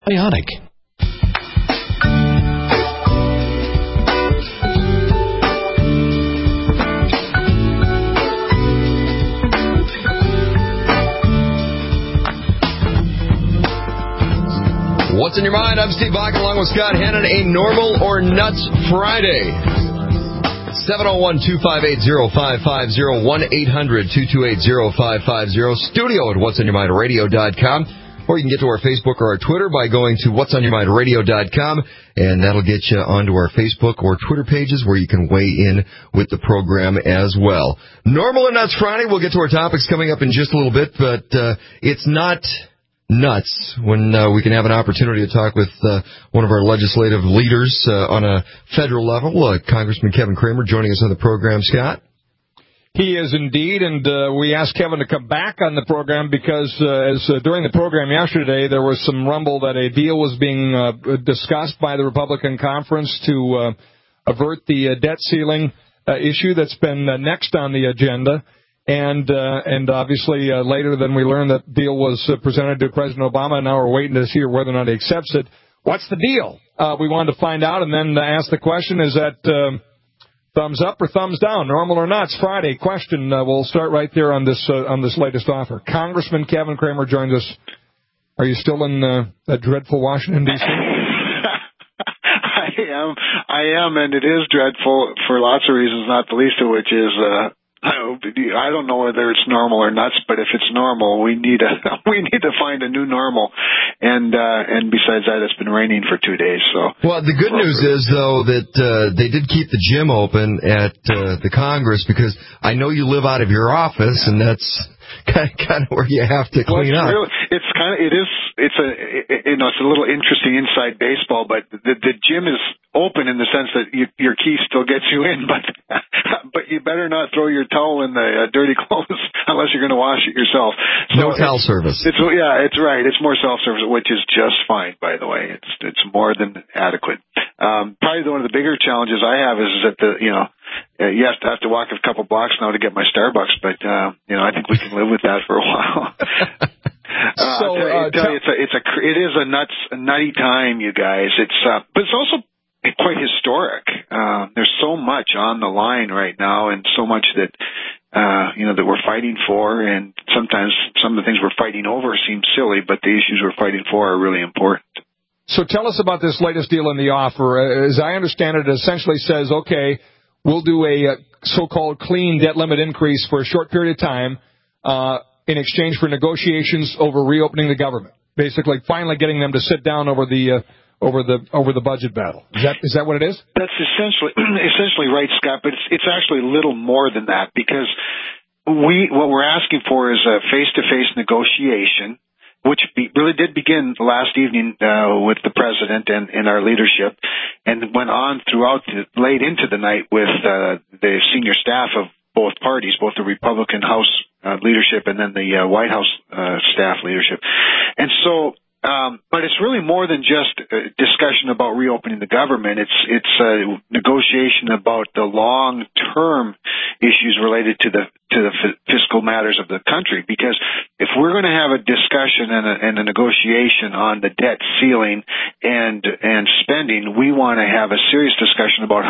Ionic. What's in your mind? I'm Steve Bach along with Scott Hannon. A normal or nuts Friday. 701-258-0550, 1-800-228-0550, studio at what'sonyourmindradio.com. Or you can get to our Facebook or our Twitter by going to what'sonyourmindradio.com, and that'll get you onto our Facebook or Twitter pages where you can weigh in with the program as well. Normal or Nuts Friday, we'll get to our topics coming up in just a little bit, but it's not nuts when we can have an opportunity to talk with one of our legislative leaders on a federal level, Congressman Kevin Cramer, joining us on the program. Scott? He is indeed, and we asked Kevin to come back on the program because during the program yesterday there was some rumble that a deal was being discussed by the Republican conference to avert the debt ceiling issue that's been next on the agenda. And obviously later then we learned that deal was presented to President Obama, and now we're waiting to see whether or not he accepts it. What's the deal? We wanted to find out and then ask the question, is that thumbs up or thumbs down, normal or nuts? Friday question. We'll start right there on this latest offer. Congressman Kevin Cramer joins us. Are you still in that dreadful Washington, D.C.? I am, and it is dreadful for lots of reasons, not the least of which is I don't know whether it's normal or nuts, but if it's normal, we need to find a new normal. And besides that, it's been raining for 2 days. So well, the good news is though that they did keep the gym open at the Congress, because I know you live out of your office, and that's kind of where you have to clean up. It's a little interesting inside baseball, but the gym is open in the sense that your key still gets you in, but you better not throw your towel in the dirty clothes unless you're going to wash it yourself. So no towel service. It's right. It's more self-service, which is just fine, by the way. It's more than adequate. Probably one of the bigger challenges I have is that you have to walk a couple blocks now to get my Starbucks, but I think we can live with that for a while. It is a nutty time, you guys. But it's also quite historic. There's so much on the line right now, and so much that that we're fighting for, and sometimes some of the things we're fighting over seem silly, but the issues we're fighting for are really important. So tell us about this latest deal in the offer. As I understand it, it essentially says, okay, we'll do a so-called clean debt limit increase for a short period of time in exchange for negotiations over reopening the government. Basically, finally getting them to sit down over the budget battle. Is that what it is? That's essentially right, Scott. But it's actually a little more than that, because what we're asking for is a face-to-face negotiation, which really did begin last evening with the president and our leadership, and went on throughout late into the night with the senior staff of both parties, both the Republican House leadership and then the White House staff leadership. And so, but it's really more than just a discussion about reopening the government. It's a negotiation about the long-term issues related to the fiscal matters of the country. Because if we're going to have a discussion and a negotiation on the debt ceiling and spending, we want to have a serious discussion about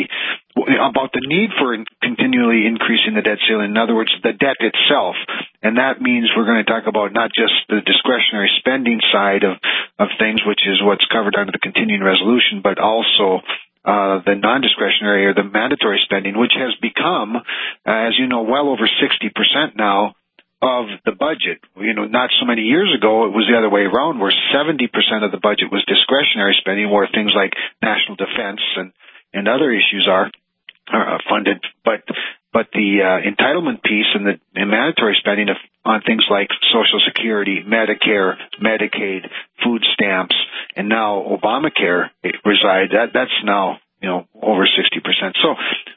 about the need for continually increasing the debt ceiling. In other words, the debt itself. And that means we're going to talk about not just the discretionary spending side of things, which is what's covered under the continuing resolution, but also the non-discretionary or the mandatory spending, which has become, as you know, well over 60% now of the budget. Not so many years ago, it was the other way around, where 70% of the budget was discretionary spending, where things like national defense and other issues are funded. But the entitlement piece and the mandatory spending on things like Social Security, Medicare, Medicaid, food stamps, and now Obamacare reside. That's now over 60%. So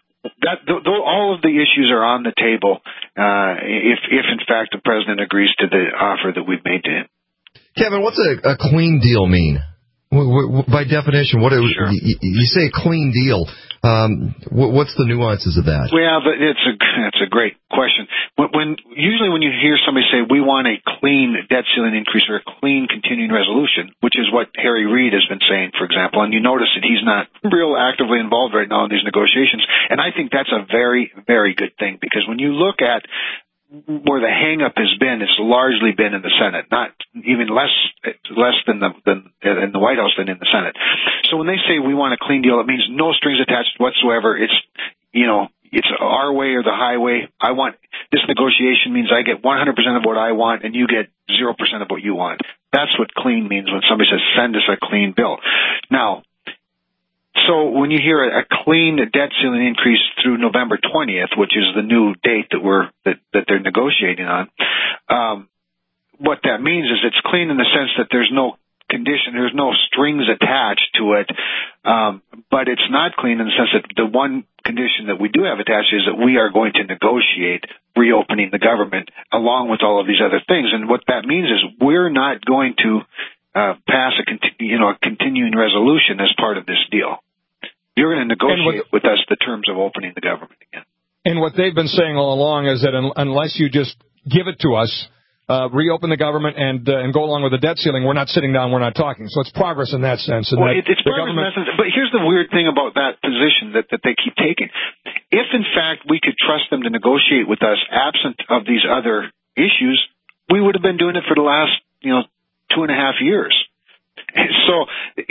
all of the issues are on the table if in fact the president agrees to the offer that we've made to him. Kevin, what's a clean deal mean? By definition, Sure. You say a clean deal. What's the nuances of that? Well, it's a great question. Usually when you hear somebody say we want a clean debt ceiling increase or a clean continuing resolution, which is what Harry Reid has been saying, for example, and you notice that he's not real actively involved right now in these negotiations, and I think that's a very, very good thing, because when you look at where the hang-up has been, it's largely been in the Senate, not even less than in the White House than in the Senate. So when they say we want a clean deal, it means no strings attached whatsoever. It's, it's our way or the highway. This negotiation means I get 100% of what I want and you get 0% of what you want. That's what clean means when somebody says send us a clean bill. Now, so when you hear a clean debt ceiling increase through November 20th, which is the new date that they're negotiating on, what that means is it's clean in the sense that there's no condition, there's no strings attached to it, but it's not clean in the sense that the one condition that we do have attached is that we are going to negotiate reopening the government along with all of these other things. And what that means is we're not going to pass a continuing resolution as part of this deal. You're going to negotiate with us the terms of opening the government again. And what they've been saying all along is that unless you just give it to us, reopen the government and go along with the debt ceiling, we're not sitting down, we're not talking. So it's progress in that sense. And well, it's progress in that sense. But here's the weird thing about that position that they keep taking. If, in fact, we could trust them to negotiate with us absent of these other issues, we would have been doing it for the last, 2.5 years. So,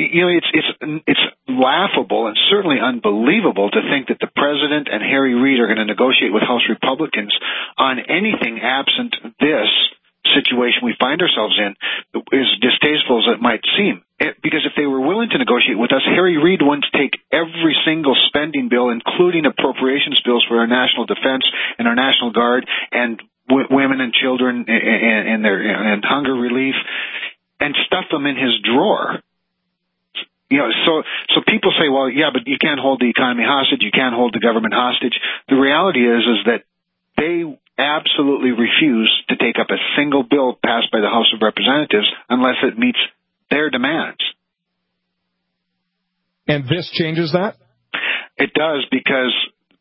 it's laughable and certainly unbelievable to think that the president and Harry Reid are going to negotiate with House Republicans on anything absent this situation we find ourselves in, as distasteful as it might seem. Because if they were willing to negotiate with us, Harry Reid wouldn't take every single spending bill, including appropriations bills for our national defense and our National Guard and women and children and hunger relief, and stuff them in his drawer. So people say, well, yeah, but you can't hold the economy hostage, you can't hold the government hostage. The reality is that they absolutely refuse to take up a single bill passed by the House of Representatives unless it meets their demands. And this changes that? It does, because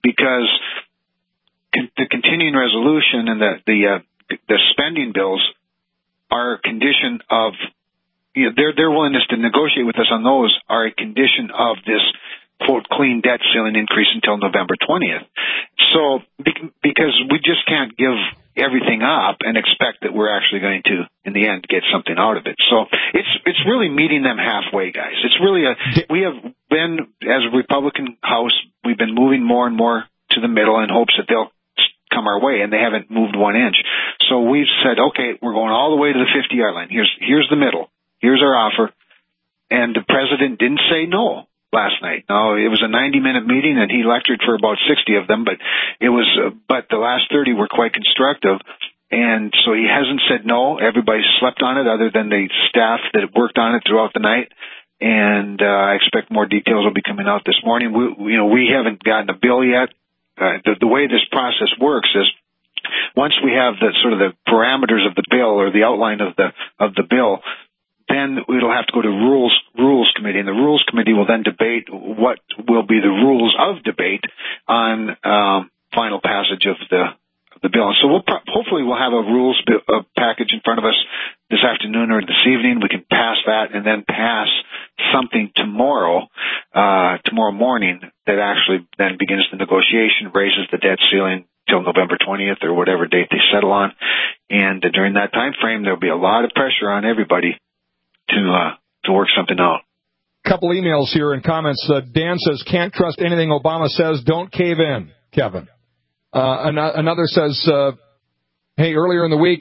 the continuing resolution and the spending bills are a condition of their willingness to negotiate with us on those are a condition of this quote clean debt ceiling increase until November 20th. So because we just can't give everything up and expect that we're actually going to in the end get something out of it. So it's really meeting them halfway, guys. It's really we have been, as a Republican House, we've been moving more and more to the middle in hopes that they'll come our way, and they haven't moved 1 inch. So we've said, okay, we're going all the way to the 50-yard line. Here's the middle. Here's our offer. And the president didn't say no last night. No, it was a 90-minute meeting, and he lectured for about 60 of them, but the last 30 were quite constructive. And so he hasn't said no. Everybody slept on it other than the staff that worked on it throughout the night. And I expect more details will be coming out this morning. We haven't gotten a bill yet. The way this process works is once we have the sort of the parameters of the bill or the outline of the bill, then it'll have to go to rules committee, and the rules committee will then debate what will be the rules of debate on final passage of the bill. So hopefully we'll have a rules package in front of us this afternoon or this evening. We can pass that and then pass something tomorrow morning that actually then begins the negotiation, raises the debt ceiling till November 20th or whatever date they settle on. And during that time frame, there'll be a lot of pressure on everybody to work something out. Couple emails here and comments. Dan says, can't trust anything Obama says. Don't cave in, Kevin. Another says, hey, earlier in the week,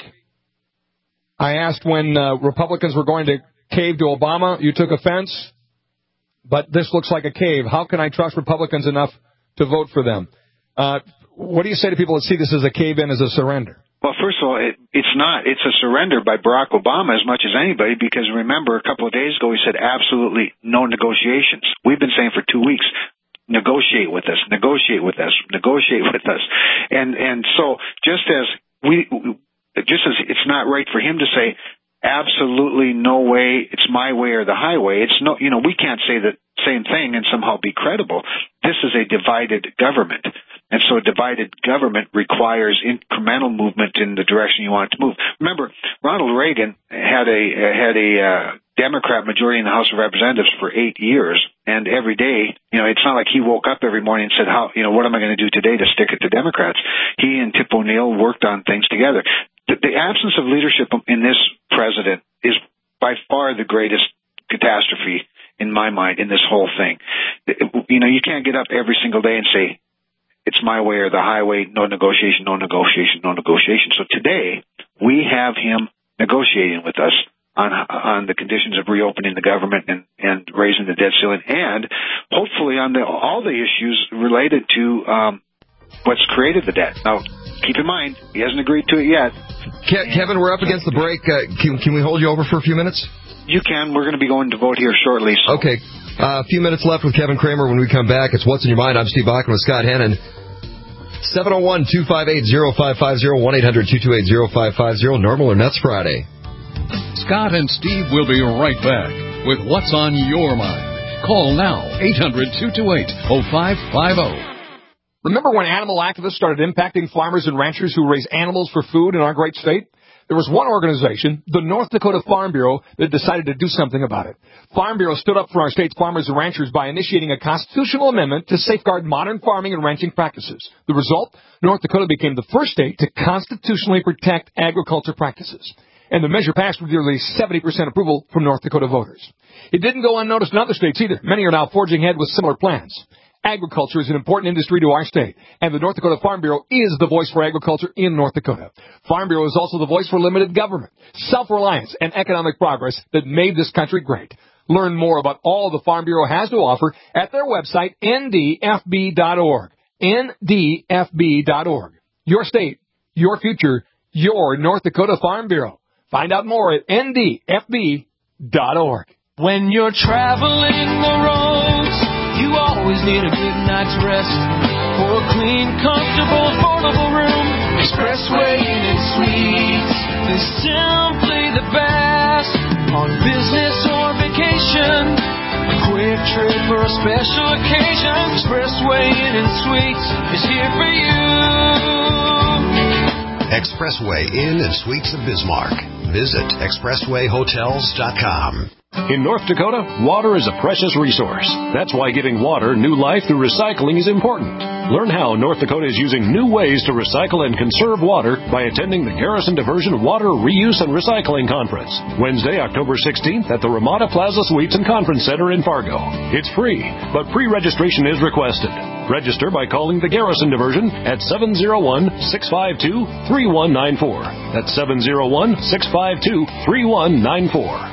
I asked when Republicans were going to cave to Obama. You took offense, but this looks like a cave. How can I trust Republicans enough to vote for them? What do you say to people that see this as a cave-in, as a surrender? Well, first of all, it's not. It's a surrender by Barack Obama as much as anybody, because remember, a couple of days ago he said absolutely no negotiations. We've been saying for 2 weeks, negotiate with us, negotiate with us, negotiate with us. And so just as it's not right for him to say absolutely no way, it's my way or the highway, it's no, we can't say that same thing and somehow be credible. This is a divided government. And so a divided government requires incremental movement in the direction you want it to move. Remember, Ronald Reagan had a Democrat majority in the House of Representatives for 8 years, and every day, it's not like he woke up every morning and said, what am I going to do today to stick it to Democrats? He and Tip O'Neill worked on things together. The absence of leadership in this president is by far the greatest catastrophe in my mind in this whole thing. You can't get up every single day and say, it's my way or the highway, no negotiation, no negotiation, no negotiation. So today, we have him negotiating with us on the conditions of reopening the government and raising the debt ceiling, and hopefully on all the issues related to what's created the debt. Now, keep in mind, he hasn't agreed to it yet. Kevin, we're up against the break. Can we hold you over for a few minutes? You can. We're going to be going to vote here shortly. So. Okay. A few minutes left with Kevin Kramer. When we come back, it's What's in Your Mind. I'm Steve Bachman with Scott Hennon. 701-258-0550, 1-800-228-0550. Normal or Nuts Friday. Scott and Steve will be right back with What's on Your Mind. Call now, 800-228-0550. Remember when animal activists started impacting farmers and ranchers who raise animals for food in our great state? There was one organization, the North Dakota Farm Bureau, that decided to do something about it. Farm Bureau stood up for our state's farmers and ranchers by initiating a constitutional amendment to safeguard modern farming and ranching practices. The result? North Dakota became the first state to constitutionally protect agriculture practices. And the measure passed with nearly 70% approval from North Dakota voters. It didn't go unnoticed in other states either. Many are now forging ahead with similar plans. Agriculture is an important industry to our state, and the North Dakota Farm Bureau is the voice for agriculture in North Dakota. Farm Bureau is also the voice for limited government, self-reliance, and economic progress that made this country great. Learn more about all the Farm Bureau has to offer at their website, ndfb.org. ndfb.org. Your state, your future, your North Dakota Farm Bureau. Find out more at ndfb.org. When you're traveling the roads, you always need a good night's rest. For a clean, comfortable, affordable room, Expressway Inn & Suites is simply the best. On business or vacation, a quick trip or a special occasion, Expressway Inn & Suites is here for you. Expressway Inn & Suites of Bismarck. Visit expresswayhotels.com. In North Dakota, water is a precious resource. That's why giving water new life through recycling is important. Learn how North Dakota is using new ways to recycle and conserve water by attending the Garrison Diversion Water Reuse and Recycling Conference, Wednesday, October 16th at the Ramada Plaza Suites and Conference Center in Fargo. It's free, but pre-registration is requested. Register by calling the Garrison Diversion at 701-652-3194. That's 701-652-3194.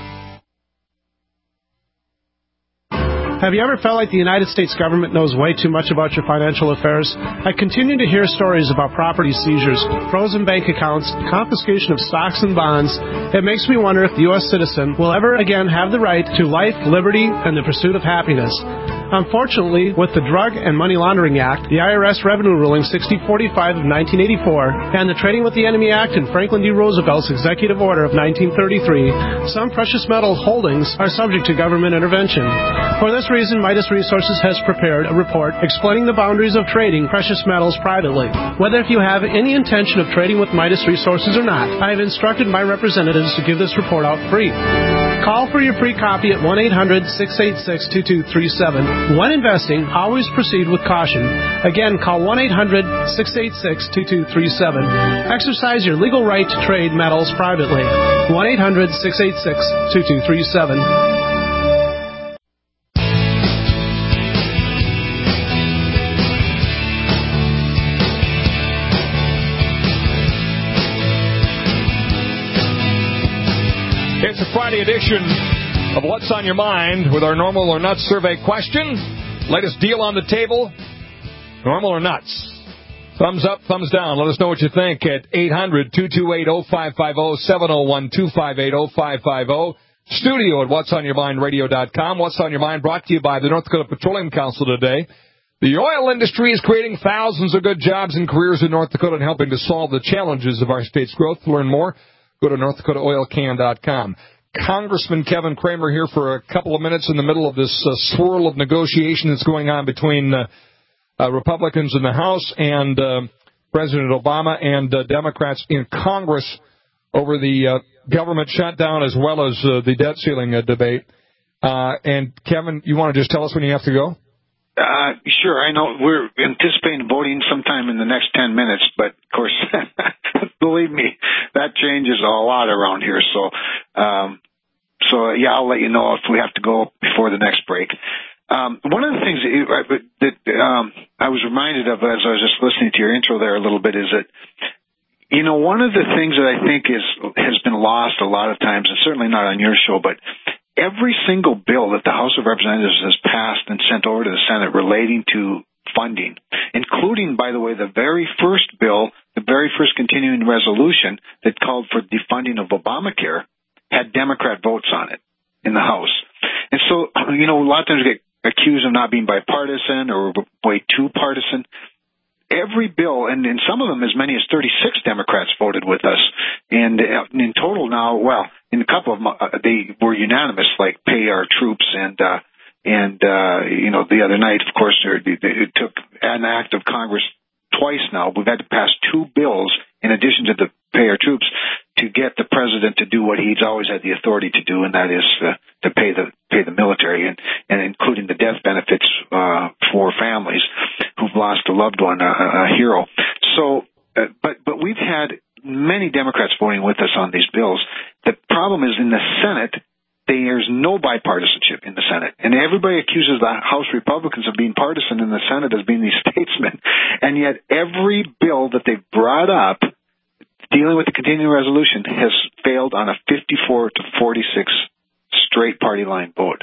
Have you ever felt like the United States government knows way too much about your financial affairs? I continue to hear stories about property seizures, frozen bank accounts, confiscation of stocks and bonds. It makes me wonder if the U.S. citizen will ever again have the right to life, liberty, and the pursuit of happiness. Unfortunately, with the Drug and Money Laundering Act, the IRS Revenue Ruling 6045 of 1984, and the Trading with the Enemy Act and Franklin D. Roosevelt's Executive Order of 1933, some precious metal holdings are subject to government intervention. For this reason, Midas Resources has prepared a report explaining the boundaries of trading precious metals privately. Whether if you have any intention of trading with Midas Resources or not, I have instructed my representatives to give this report out free. Call for your free copy at 1-800-686-2237. When investing, always proceed with caution. Again, call 1-800-686-2237. Exercise your legal right to trade metals privately. 1-800-686-2237. It's a Friday edition of What's on Your Mind with our Normal or Nuts survey question. Latest deal on the table, normal or nuts? Thumbs up, thumbs down. Let us know what you think at 800-228-0550, 701-258-0550. Studio at whatsonyourmindradio.com. What's on Your Mind brought to you by the North Dakota Petroleum Council today. The oil industry is creating thousands of good jobs and careers in North Dakota and helping to solve the challenges of our state's growth. To learn more, go to NorthDakotaOilCan.com. Congressman Kevin Cramer here for a couple of minutes in the middle of this swirl of negotiation that's going on between Republicans in the House and President Obama and Democrats in Congress over the government shutdown as well as the debt ceiling debate. And, Kevin, you want to just tell us when you have to go? Sure. I know we're anticipating voting sometime in the next 10 minutes, but, of course, believe me, that changes a lot around here. So, I'll let you know if we have to go before the next break. One of the things that I was reminded of as I was just listening to your intro there a little bit is that, one of the things that I think has been lost a lot of times, and certainly not on your show, but every single bill that the House of Representatives has passed and sent over to the Senate relating to funding, including, by the way, the very first bill, the very first continuing resolution that called for defunding of Obamacare, had Democrat votes on it in the House. And so, a lot of times we get accused of not being bipartisan or way too partisan. Every bill, and in some of them as many as 36 Democrats voted with us. And in total now, in a couple of them, they were unanimous, like pay our troops and the other night, of course, it took an act of Congress twice now. We've had to pass two bills in addition to the pay our troops to get the president to do what he's always had the authority to do, and that is to pay the military and including the death benefits for families who've lost a loved one, a hero. So, but we've had many Democrats voting with us on these bills. The problem is in the Senate, there's no bipartisanship in the Senate. And everybody accuses the House Republicans of being partisan in the Senate as being these statesmen. And yet every bill that they've brought up dealing with the continuing resolution has failed on a 54 to 46 straight party line vote.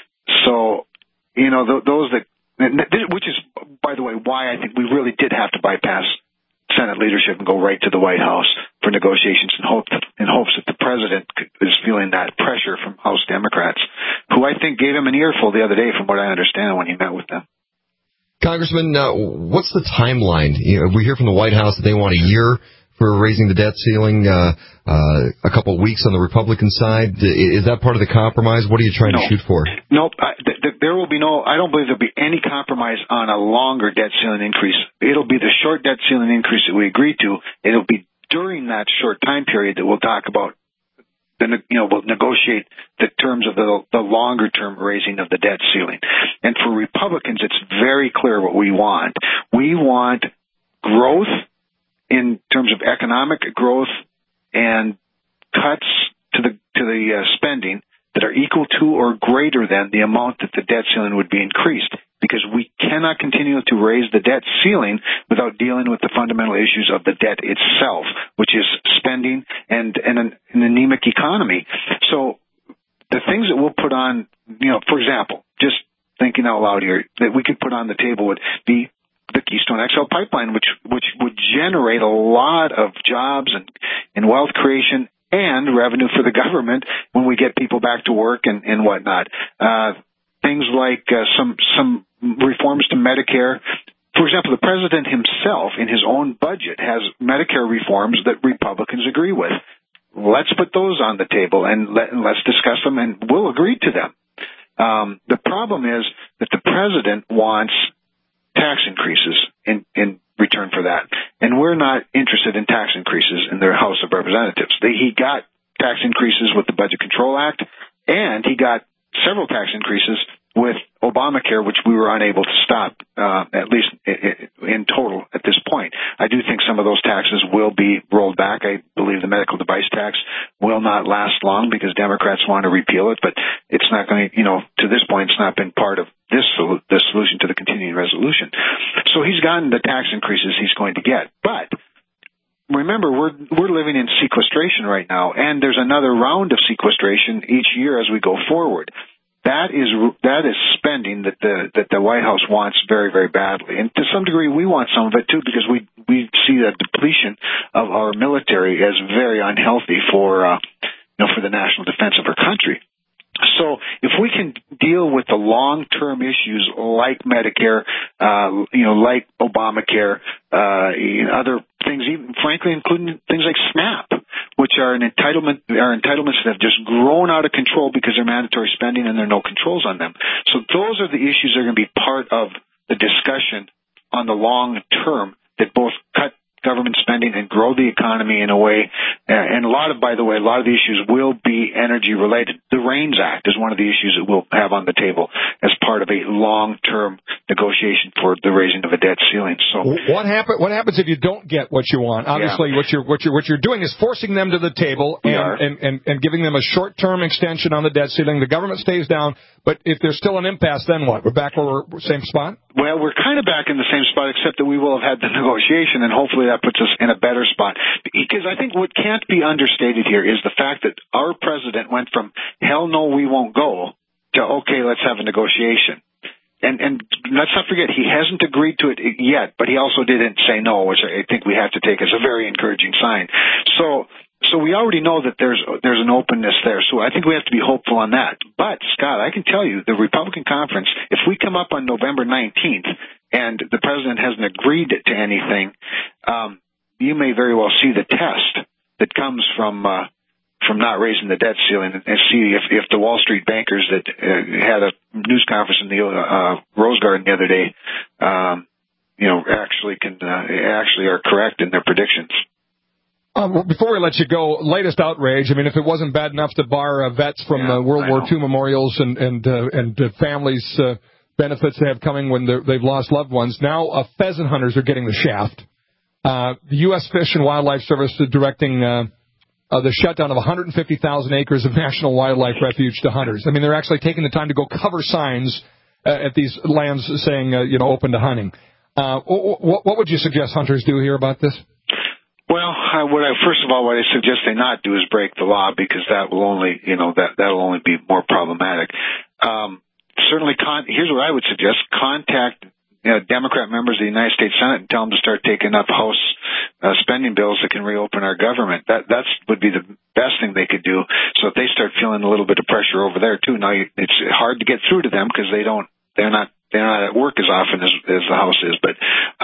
So, those that, which is, by the way, why I think we really did have to bypass Senate leadership and go right to the White House for negotiations in hopes that the president is feeling that pressure from House Democrats, who I think gave him an earful the other day from what I understand when he met with them. Congressman, what's the timeline? We hear from the White House that they want a year for raising the debt ceiling, a couple of weeks on the Republican side. Is that part of the compromise? What are you trying to shoot for? Nope. There will be I don't believe there'll be any compromise on a longer debt ceiling increase. It'll be the short debt ceiling increase that we agreed to. It'll be during that short time period that we'll talk about, we'll negotiate the terms of the longer term raising of the debt ceiling. And for Republicans, it's very clear what we want. We want growth in terms of economic growth and cuts to the spending that are equal to or greater than the amount that the debt ceiling would be increased, because we cannot continue to raise the debt ceiling without dealing with the fundamental issues of the debt itself, which is spending and an anemic economy. So the things that we'll put on, for example, just thinking out loud here, that we could put on the table would be the Keystone XL pipeline, which would generate a lot of jobs and wealth creation and revenue for the government when we get people back to work and whatnot. Things like some reforms to Medicare. For example, the president himself in his own budget has Medicare reforms that Republicans agree with. Let's put those on the table and let's discuss them, and we'll agree to them. The problem is that the president wants tax increases in return for that. And we're not interested in tax increases in their House of Representatives. He got tax increases with the Budget Control Act, and he got several tax increases with Obamacare, which we were unable to stop, at least in total at this point. I do think some of those taxes will be rolled back. I believe the medical device tax will not last long because Democrats want to repeal it, but it's not going to, to this point, it's not been part of the solution to the continuing resolution. So he's gotten the tax increases he's going to get. But remember, we're living in sequestration right now, and there's another round of sequestration each year as we go forward. That is spending that the White House wants very, very badly, and to some degree we want some of it too, because we see the depletion of our military as very unhealthy for the national defense of our country. So if we can deal with the long-term issues like Medicare, like Obamacare, other things, even frankly, including things like SNAP, which are entitlements that have just grown out of control because they're mandatory spending and there are no controls on them. So those are the issues that are going to be part of the discussion on the long term that both cut government spending and grow the economy in a way. And by the way, a lot of the issues will be energy related. The RAINS Act is one of the issues that we'll have on the table as part of a long-term negotiation for the raising of a debt ceiling. So what happens if you don't get what you want? Obviously, what you're doing is forcing them to the table and giving them a short-term extension on the debt ceiling. The government stays down, but if there's still an impasse, then what? We're back where we're same spot? Well, we're kind of back in the same spot, except that we will have had the negotiation, and hopefully that puts us in a better spot. Because I think what can't be understated here is the fact that our president went from hell no, we won't go to okay, let's have a negotiation. And let's not forget, he hasn't agreed to it yet, but he also didn't say no, which I think we have to take as a very encouraging sign. So we already know that there's an openness there. So I think we have to be hopeful on that. But, Scott, I can tell you, the Republican conference, if we come up on November 19th and the president hasn't agreed to anything, you may very well see the test that comes from not raising the debt ceiling and see if the Wall Street bankers that had a news conference in the Rose Garden the other day, actually are correct in their predictions. Before we let you go, latest outrage. I mean, if it wasn't bad enough to bar vets from World War II memorials and families' benefits they have coming when they've lost loved ones, now pheasant hunters are getting the shaft. The U.S. Fish and Wildlife Service is directing the shutdown of 150,000 acres of national wildlife refuge to hunters. I mean, they're actually taking the time to go cover signs at these lands saying, open to hunting. What would you suggest hunters do here about this? Well, first of all, what I suggest they not do is break the law, because that will only, that'll only be more problematic. Certainly, here's what I would suggest: contact Democrat members of the United States Senate and tell them to start taking up House spending bills that can reopen our government. That would be the best thing they could do. So if they start feeling a little bit of pressure over there too, now it's hard to get through to them because they're not at work as often as the House is, but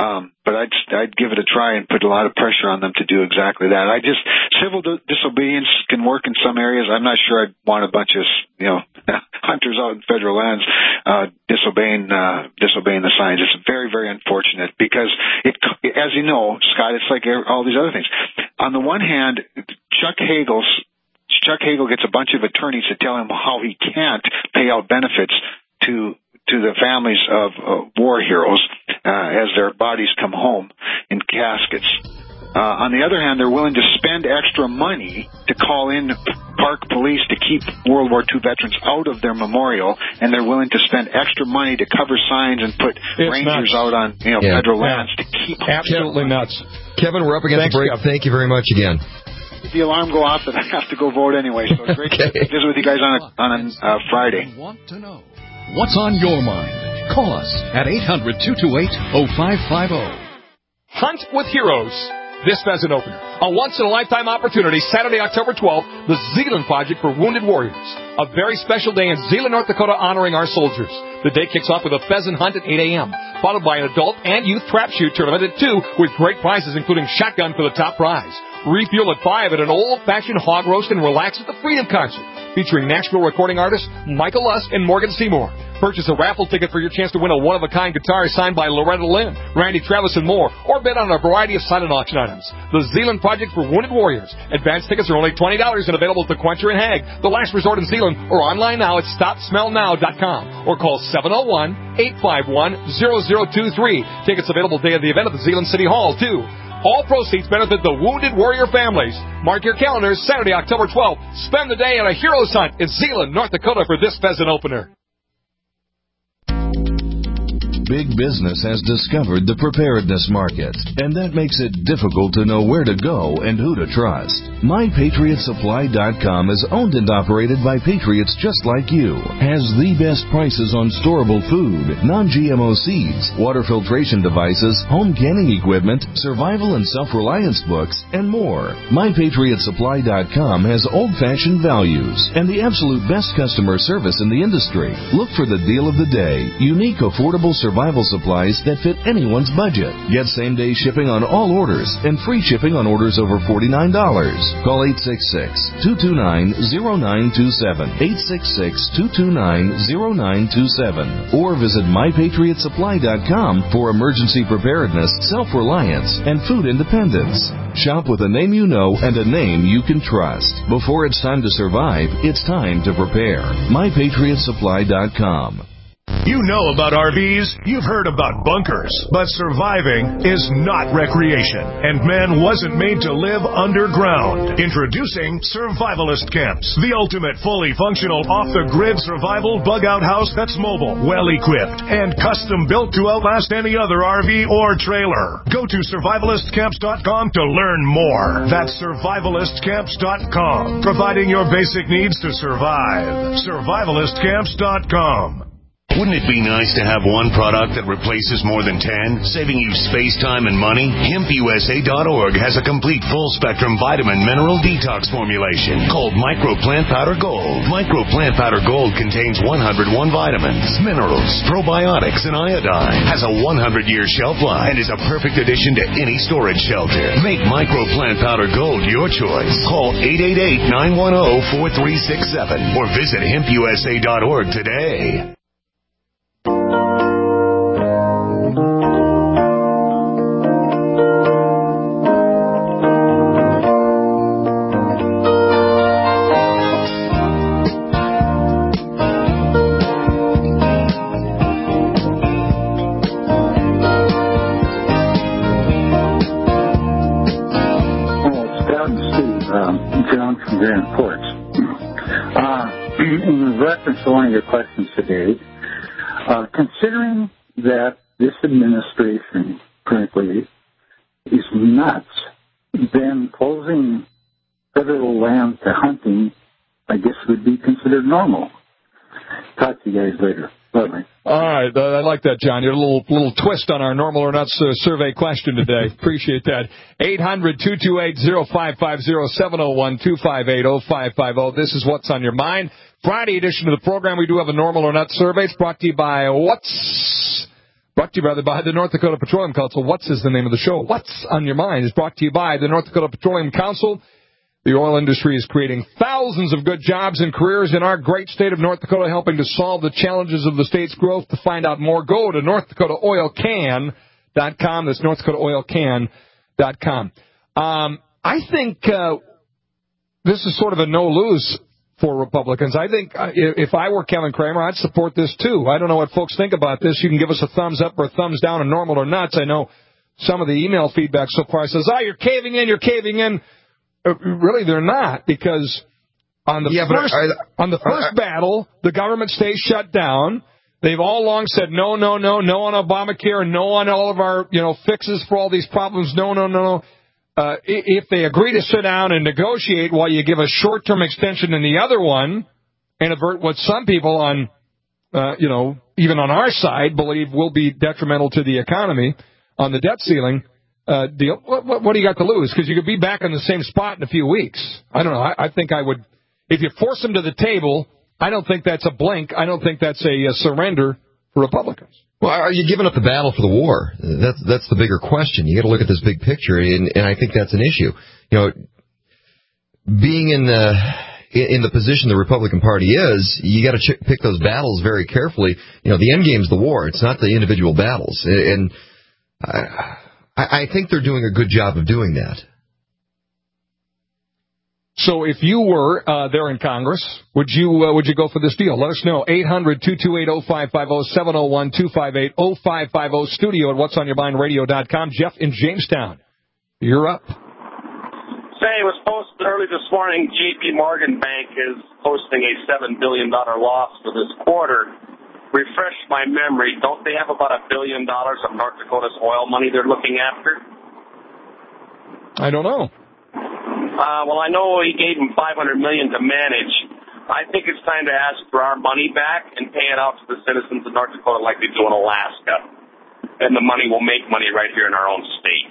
I'd give it a try and put a lot of pressure on them to do exactly that. Civil disobedience can work in some areas. I'm not sure I'd want a bunch of, hunters out in federal lands, disobeying the signs. It's very, very unfortunate because as you know, Scott, it's like all these other things. On the one hand, Chuck Hagel gets a bunch of attorneys to tell him how he can't pay out benefits to the families of war heroes as their bodies come home in caskets. On the other hand, they're willing to spend extra money to call in park police to keep World War II veterans out of their memorial, and they're willing to spend extra money to cover signs and put rangers out on federal lands to keep absolutely nuts. Kevin, we're up against the break. Kevin. Thank you very much again. The alarm go off, and I have to go vote anyway. So it's great to visit with you guys on a Friday. Want to know what's on your mind? Call us at 800-228-0550. Hunt with Heroes. This pheasant opener, a once-in-a-lifetime opportunity, Saturday, October 12th, the Zeeland Project for Wounded Warriors. A very special day in Zeeland, North Dakota, honoring our soldiers. The day kicks off with a pheasant hunt at 8 a.m., followed by an adult and youth trap shoot tournament at 2 with great prizes, including shotgun for the top prize. Refuel at 5 at an old-fashioned hog roast and relax at the Freedom Concert, featuring Nashville recording artists Michael Lusk and Morgan Seymour. Purchase a raffle ticket for your chance to win a one-of-a-kind guitar signed by Loretta Lynn, Randy Travis, and more, or bid on a variety of silent auction items. The Zeeland Project for Wounded Warriors. Advance tickets are only $20 and available at the Quencher and Hague, the last resort in Zeeland, or online now at StopSmellNow.com, or call 701-851-0023. Tickets available day of the event at the Zeeland City Hall, too. All proceeds benefit the Wounded Warrior families. Mark your calendars, Saturday, October 12th. Spend the day on a hero's hunt in Zeeland, North Dakota for this pheasant opener. Big business has discovered the preparedness market, and that makes it difficult to know where to go and who to trust. MyPatriotSupply.com is owned and operated by patriots just like you. Has the best prices on storable food, non-GMO seeds, water filtration devices, home canning equipment, survival and self-reliance books, and more. MyPatriotSupply.com has old-fashioned values and the absolute best customer service in the industry. Look for the deal of the day. Unique, affordable survival supplies that fit anyone's budget. Get same-day shipping on all orders and free shipping on orders over $49. Call 866-229-0927, 866-229-0927, or visit MyPatriotSupply.com for emergency preparedness, self-reliance, and food independence. Shop with a name you know and a name you can trust. Before it's time to survive, it's time to prepare. MyPatriotSupply.com. You know about RVs, you've heard about bunkers, but surviving is not recreation, and man wasn't made to live underground. Introducing Survivalist Camps, the ultimate fully functional off-the-grid survival bug-out house that's mobile, well-equipped, and custom-built to outlast any other RV or trailer. Go to survivalistcamps.com to learn more. That's survivalistcamps.com, providing your basic needs to survive. Survivalistcamps.com. Wouldn't it be nice to have one product that replaces more than 10, saving you space, time, and money? HempUSA.org has a complete full-spectrum vitamin mineral detox formulation called Micro Plant Powder Gold. Micro Plant Powder Gold contains 101 vitamins, minerals, probiotics, and iodine. Has a 100-year shelf life and is a perfect addition to any storage shelter. Make Micro Plant Powder Gold your choice. Call 888-910-4367 or visit HempUSA.org today. Grand Forks. In reference to one of your questions today, considering that this administration, frankly, is nuts, then closing federal land to hunting, I guess, would be considered normal. Talk to you guys later. Bye-bye. All right, I like that, John. Your little twist on our normal or not survey question today. Appreciate that. 800-228-0550, 701-258-0550. This is What's on Your Mind. Friday edition of the program. We do have a normal or not survey. It's brought to you by by the North Dakota Petroleum Council. What's is the name of the show? What's on Your Mind is brought to you by the North Dakota Petroleum Council. The oil industry is creating thousands of good jobs and careers in our great state of North Dakota, helping to solve the challenges of the state's growth. To find out more, go to NorthDakotaOilCan.com. That's NorthDakotaOilCan.com. I think this is sort of a no-lose for Republicans. I think if I were Kevin Cramer, I'd support this too. I don't know what folks think about this. You can give us a thumbs up or a thumbs down on normal or nuts. I know some of the email feedback so far says, you're caving in. Really, they're not, because on the first battle, the government stays shut down. They've all long said no on Obamacare, no on all of our fixes for all these problems, no. If they agree to sit down and negotiate while you give a short-term extension in the other one and avert what some people on, even on our side believe will be detrimental to the economy on the debt ceiling deal, what do you got to lose? Because you could be back in the same spot in a few weeks. I don't know. I think I would, if you force them to the table, I don't think that's a blink. I don't think that's a surrender for Republicans. Well, are you giving up the battle for the war? That's the bigger question. You got to look at this big picture, and I think that's an issue. Being in the position the Republican Party is, you got to pick those battles very carefully. The end game's the war. It's not the individual battles, and I think they're doing a good job of doing that. So if you were there in Congress, would you go for this deal? Let us know. 800-228-0550, 701-258-0550, studio at whatsonyourmindradio.com. Jeff in Jamestown, you're up. Say, it was posted early this morning, J.P. Morgan Bank is posting a $7 billion loss for this quarter. Refresh my memory, don't they have about $1 billion of North Dakota's oil money they're looking after? I don't know. Well, I know he gave them $500 million to manage. I think it's time to ask for our money back and pay it out to the citizens of North Dakota like they do in Alaska. And the money will make money right here in our own state.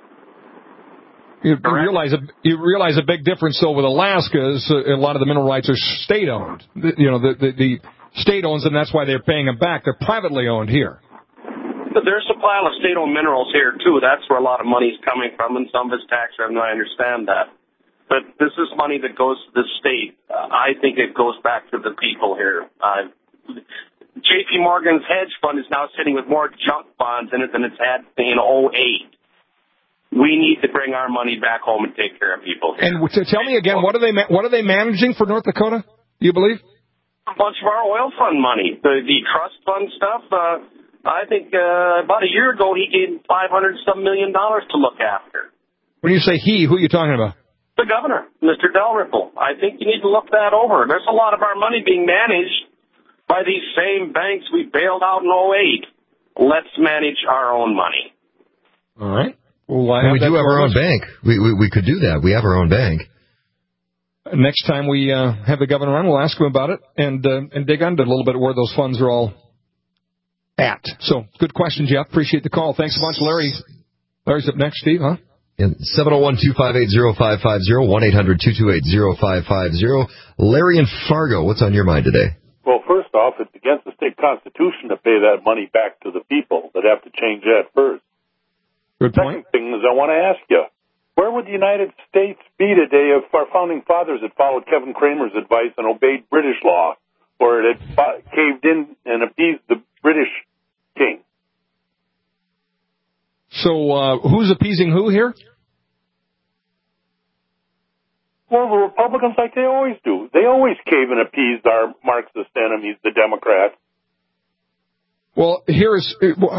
You realize a big difference, though, with Alaska is a lot of the mineral rights are state-owned. The state owns them, that's why they're paying them back. They're privately owned here. But there's a pile of state-owned minerals here, too. That's where a lot of money's coming from, and some of it's tax revenue. I understand that. But this is money that goes to the state. I think it goes back to the people here. J.P. Morgan's hedge fund is now sitting with more junk bonds in it than it's had in 2008. We need to bring our money back home and take care of people here. And tell me again, what are they managing for North Dakota? Do you believe? A bunch of our oil fund money, the trust fund stuff. I think about a year ago he gave $500-some million to look after. When you say he, who are you talking about? The governor, Mr. Dalrymple. I think you need to look that over. There's a lot of our money being managed by these same banks we bailed out in 2008. Let's manage our own money. All right. Well, we do have our own bank. We could do that. We have our own bank. Next time we have the governor on, we'll ask him about it and dig into a little bit where those funds are all at. So, good question, Jeff. Appreciate the call. Thanks a bunch, Larry. Larry's up next, Steve, huh? 701-258-0550, 1-800-228-0550. Larry in Fargo, what's on your mind today? Well, first off, it's against the state constitution to pay that money back to the people. They'd have to change that first. Good point. Second thing is I want to ask you, where would the United States be today if our founding fathers had followed Kevin Kramer's advice and obeyed British law, or it had caved in and appeased the British king? So who's appeasing who here? Well, the Republicans, like they always do. They always cave and appease our Marxist enemies, the Democrats. Well, what's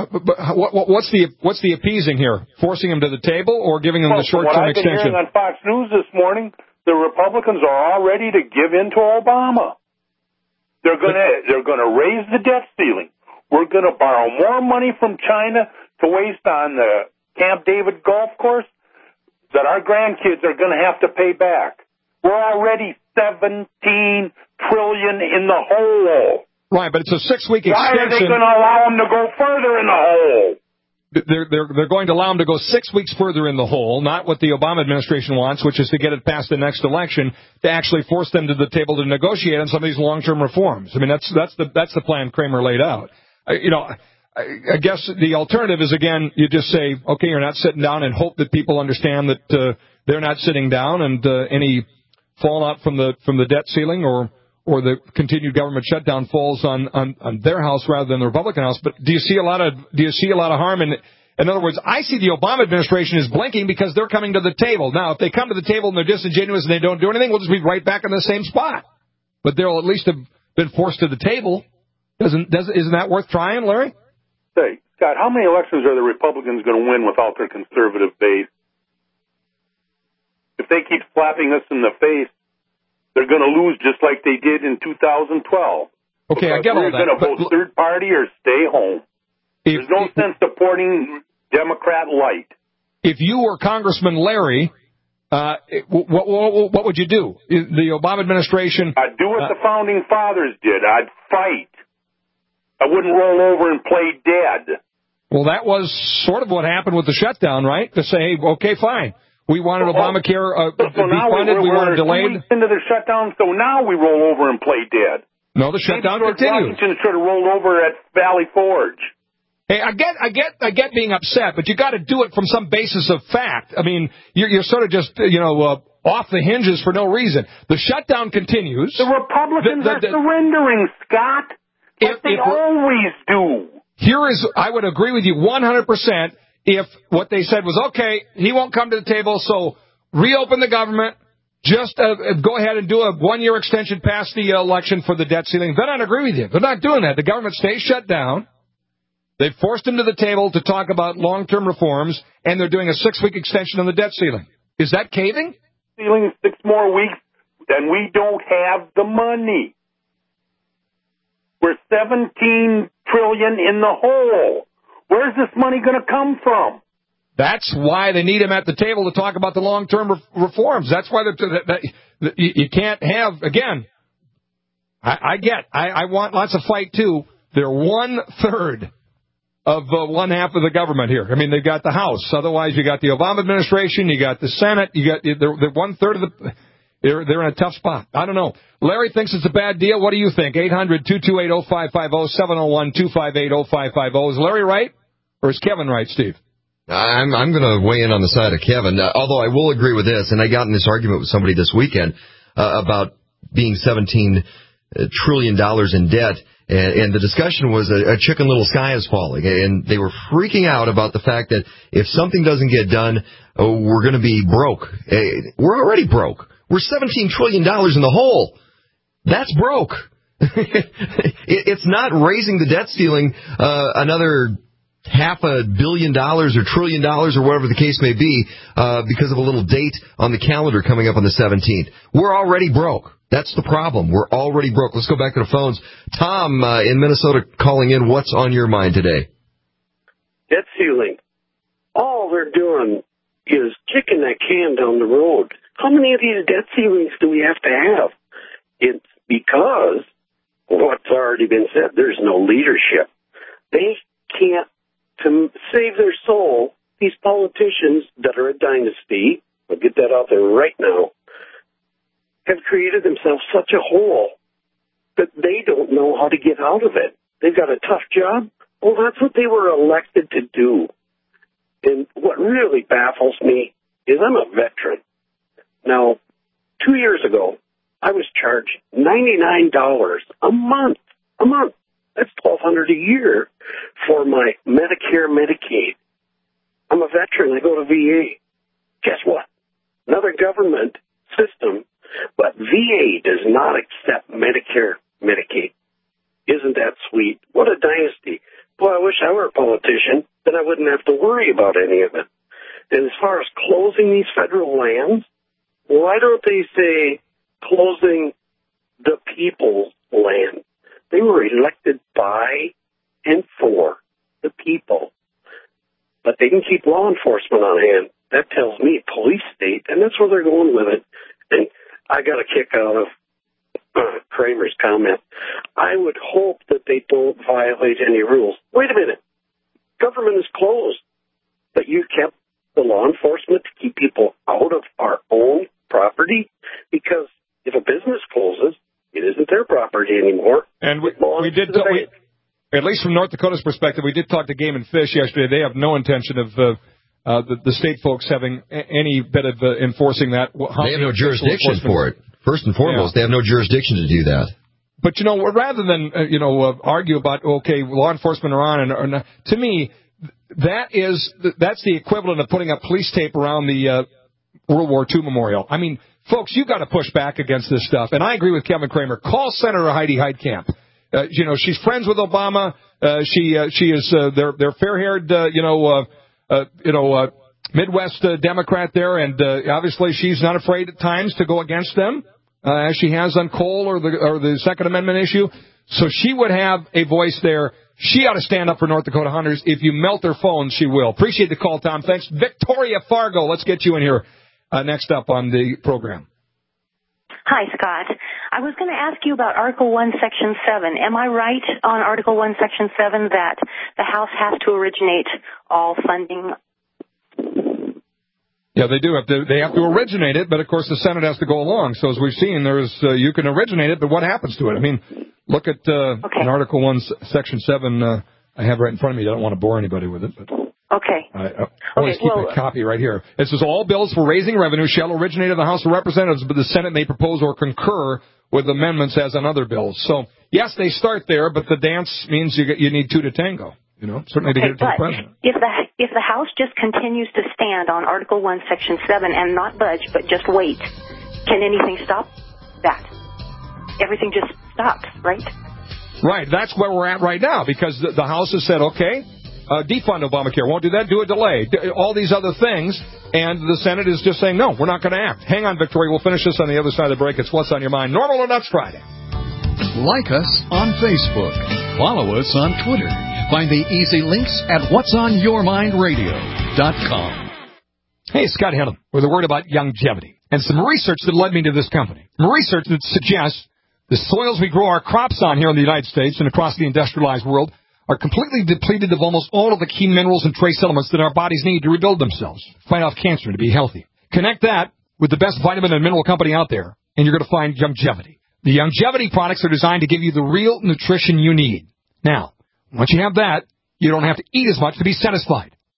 the appeasing here? Forcing them to the table or giving them the short-term extension? What I've been hearing on Fox News this morning, the Republicans are all ready to give in to Obama. They're gonna raise the debt ceiling. We're gonna borrow more money from China to waste on the Camp David golf course that our grandkids are gonna have to pay back. We're already $17 trillion in the hole. Right, but it's a 6-week extension. Why are they going to allow them to go further in the hole? They're going to allow them to go 6 weeks further in the hole, not what the Obama administration wants, which is to get it past the next election, to actually force them to the table to negotiate on some of these long-term reforms. I mean, that's the plan Kramer laid out. I guess the alternative is, again, you just say, okay, you're not sitting down, and hope that people understand that they're not sitting down, and any fallout from the debt ceiling or the continued government shutdown falls on their house rather than the Republican house. But do you see a lot of harm in it? In other words, I see the Obama administration is blinking because they're coming to the table. Now, if they come to the table and they're disingenuous and they don't do anything, we'll just be right back in the same spot. But they'll at least have been forced to the table. Isn't that worth trying, Larry? Say, Scott, how many elections are the Republicans going to win without their conservative base? If they keep slapping us in the face, they're going to lose just like they did in 2012. Okay, I get all that. We're going to vote third party or stay home. There's no sense supporting Democrat light. If you were Congressman Larry, what would you do? The Obama administration... I'd do what the Founding Fathers did. I'd fight. I wouldn't roll over and play dead. Well, that was sort of what happened with the shutdown, right? To say, hey, okay, fine. We wanted Obamacare defunded. We wanted delayed. Into the shutdown, so now we roll over and play dead. No, the shutdown continues. Washington should have rolled over at Valley Forge. Hey, I get being upset, but you got to do it from some basis of fact. I mean, you're sort of just off the hinges for no reason. The shutdown continues. The Republicans are surrendering, Scott. But they always do. I would agree with you 100%. If what they said was, okay, he won't come to the table, so reopen the government, just go ahead and do a 1-year extension past the election for the debt ceiling, then I'd agree with you. They're not doing that. The government stays shut down. They've forced him to the table to talk about long-term reforms, and they're doing a 6-week extension on the debt ceiling. Is that caving? Ceiling 6 more weeks, and we don't have the money. We're $17 trillion in the hole. Where's this money going to come from? That's why they need him at the table to talk about the long-term reforms. That's why you can't have, again, I want lots of fight, too. They're 1/3 of one half of the government here. I mean, they've got the House. Otherwise, you got the Obama administration, you got the Senate, they're 1/3 of the... They're in a tough spot. I don't know. Larry thinks it's a bad deal. What do you think? 800-228-0550, 701-258-0550. Is Larry right? Or is Kevin right, Steve? I'm going to weigh in on the side of Kevin, although I will agree with this, and I got in this argument with somebody this weekend about being $17 trillion in debt, and the discussion was a chicken little sky is falling, and they were freaking out about the fact that if something doesn't get done, we're going to be broke. We're already broke. We're $17 trillion in the hole. That's broke. It's not raising the debt ceiling another $500 million or $1 trillion or whatever the case may be because of a little date on the calendar coming up on the 17th. We're already broke. That's the problem. We're already broke. Let's go back to the phones. Tom in Minnesota calling in. What's on your mind today? Debt ceiling. All they're doing is kicking that can down the road. How many of these debt ceilings do we have to have? It's because what's already been said, there's no leadership. They can't, to save their soul, these politicians that are a dynasty, I'll get that out there right now, have created themselves such a hole that they don't know how to get out of it. They've got a tough job. Well, that's what they were elected to do. And what really baffles me is I'm a veteran. Now, 2 years ago, I was charged $99 a month. A month. That's $1,200 a year for my Medicare, Medicaid. I'm a veteran. I go to VA. Guess what? Another government system, but VA does not accept Medicare, Medicaid. Isn't that sweet? What a dynasty. Boy, I wish I were a politician, then I wouldn't have to worry about any of it. And as far as closing these federal lands, why don't they say closing the people's land? They were elected by and for the people. But they can keep law enforcement on hand. That tells me police state, and that's where they're going with it. And I got a kick out of Kramer's comment. I would hope that they don't violate any rules. Wait a minute. Government is closed, but you kept the law enforcement to keep people out of our own property? Because if a business closes, it isn't their property anymore. And we did, at least from North Dakota's perspective, we did talk to Game and Fish yesterday. They have no intention of the state folks having any bit of enforcing that. They have no jurisdiction for it. First and foremost, They have no jurisdiction to do that. But, rather than, argue about, okay, law enforcement are on or not, to me, that's the equivalent of putting up police tape around the World War II memorial. I mean, folks, you've got to push back against this stuff. And I agree with Kevin Kramer. Call Senator Heidi Heitkamp. She's friends with Obama. She is they're fair-haired, Midwest Democrat there, and obviously she's not afraid at times to go against them, as she has on coal or the Second Amendment issue. So she would have a voice there. She ought to stand up for North Dakota hunters. If you melt her phone, she will. Appreciate the call, Tom. Thanks. Victoria Fargo, let's get you in here next up on the program. Hi, Scott. I was going to ask you about Article 1, Section 7. Am I right on Article 1, Section 7 that the House has to originate all funding? Yeah, they do. They have to originate it, but of course the Senate has to go along. So as we've seen, you can originate it, but what happens to it? I mean, look at in Article 1, Section 7. I have right in front of me. I don't want to bore anybody with it, but okay. I always keep a copy right here. It says all bills for raising revenue shall originate in the House of Representatives, but the Senate may propose or concur with amendments as on other bills. So yes, they start there, but the dance means you need two to tango. Certainly to get it to the president. If the House just continues to stand on Article 1, Section 7 and not budge, but just wait, can anything stop that? Everything just stops, right? Right. That's where we're at right now, because the House has said, okay, defund Obamacare. Won't do that. Do a delay. All these other things. And the Senate is just saying, no, we're not going to act. Hang on, Victoria. We'll finish this on the other side of the break. It's What's on Your Mind. Normal or Nuts Friday. Like us on Facebook. Follow us on Twitter. Find the easy links at whatsonyourmindradio.com. Hey, Scott Hillum with a word about longevity and some research that led me to this company. Research that suggests the soils we grow our crops on here in the United States and across the industrialized world are completely depleted of almost all of the key minerals and trace elements that our bodies need to rebuild themselves, fight off cancer, and to be healthy. Connect that with the best vitamin and mineral company out there, and you're going to find longevity. The longevity products are designed to give you the real nutrition you need. Now, once you have that, you don't have to eat as much to be satisfied.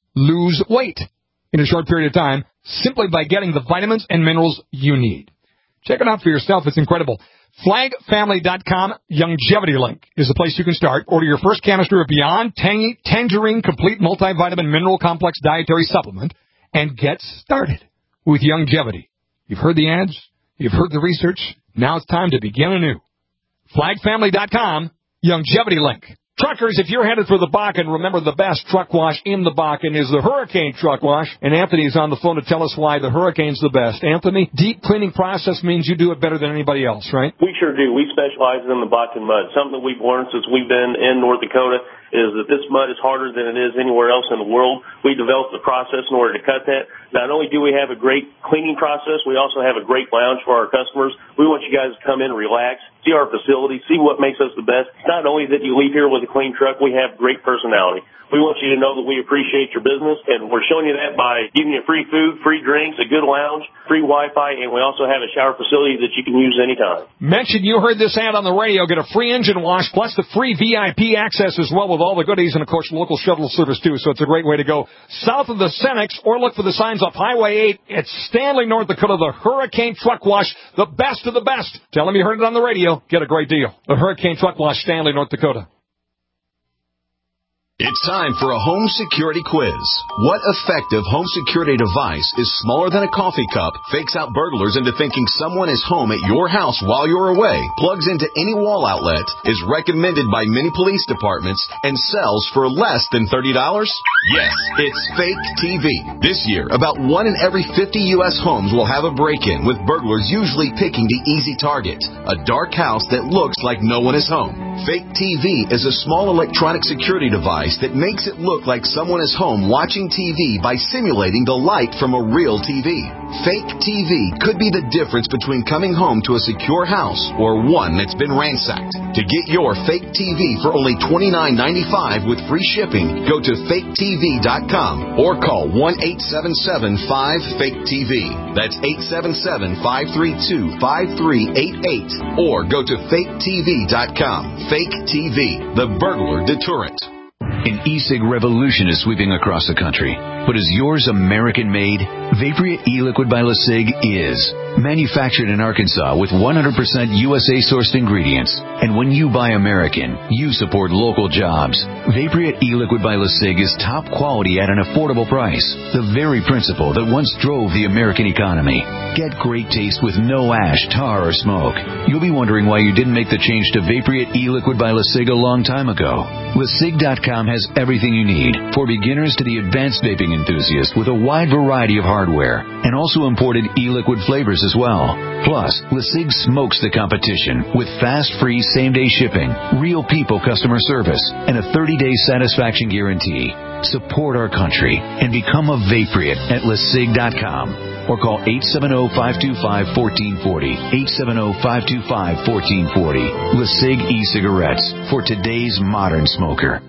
lose weight in a short period of time simply by getting the vitamins and minerals you need. Check it out for yourself. It's incredible. FlagFamily.com Longevity Link is the place you can start. Order your first canister of Beyond Tangy Tangerine Complete Multivitamin Mineral Complex Dietary Supplement and get started with longevity. You've heard the ads. You've heard the research. Now it's time to begin anew. FlagFamily.com Longevity Link. Truckers, if you're headed for the Bakken, remember the best truck wash in the Bakken is the Hurricane Truck Wash. And Anthony is on the phone to tell us why the Hurricane's the best. Anthony, deep cleaning process means you do it better than anybody else, right? We sure do. We specialize in the Bakken mud. Something that we've learned since we've been in North Dakota is that this mud is harder than it is anywhere else in the world. We developed the process in order to cut that. Not only do we have a great cleaning process, we also have a great lounge for our customers. We want you guys to come in, relax, see our facility, see what makes us the best. Not only that you leave here with a clean truck, we have great personality. We want you to know that we appreciate your business, and we're showing you that by giving you free food, free drinks, a good lounge, free Wi-Fi, and we also have a shower facility that you can use anytime. Mention you heard this ad on the radio. Get a free engine wash, plus the free VIP access as well with all the goodies, and, of course, local shuttle service, too. So it's a great way to go south of the Cenex, or look for the signs off Highway 8 at Stanley, North Dakota, the Hurricane Truck Wash, the best of the best. Tell them you heard it on the radio. Get a great deal. The Hurricane Truck Wash, Stanley, North Dakota. It's time for a home security quiz. What effective home security device is smaller than a coffee cup, fakes out burglars into thinking someone is home at your house while you're away, plugs into any wall outlet, is recommended by many police departments, and sells for less than $30? Yes, it's Fake TV. This year, about 1 in every 50 U.S. homes will have a break-in, with burglars usually picking the easy target, a dark house that looks like no one is home. Fake TV is a small electronic security device that makes it look like someone is home watching TV by simulating the light from a real TV. Fake TV could be the difference between coming home to a secure house or one that's been ransacked. To get your Fake TV for only $29.95 with free shipping, go to faketv.com or call 1-877-5-FAKE-TV. That's 877-532-5388 or go to faketv.com. Fake TV, the burglar deterrent. An e-cig revolution is sweeping across the country. But is yours American-made? Vaporia e-liquid by LeSig is. Manufactured in Arkansas with 100% USA-sourced ingredients. And when you buy American, you support local jobs. Vaporia e-liquid by LeSig is top quality at an affordable price. The very principle that once drove the American economy. Get great taste with no ash, tar, or smoke. You'll be wondering why you didn't make the change to Vaporia e-liquid by LeSig a long time ago. LeSig.com has everything you need, for beginners to the advanced vaping enthusiast, with a wide variety of hardware, and also imported e-liquid flavors as well. Plus, LeSig smokes the competition with fast, free, same-day shipping, real people customer service, and a 30-day satisfaction guarantee. Support our country and become a Vaporeat at LeSig.com. Or call 870-525-1440. 870-525-1440. LeSig e-cigarettes for today's modern smoker.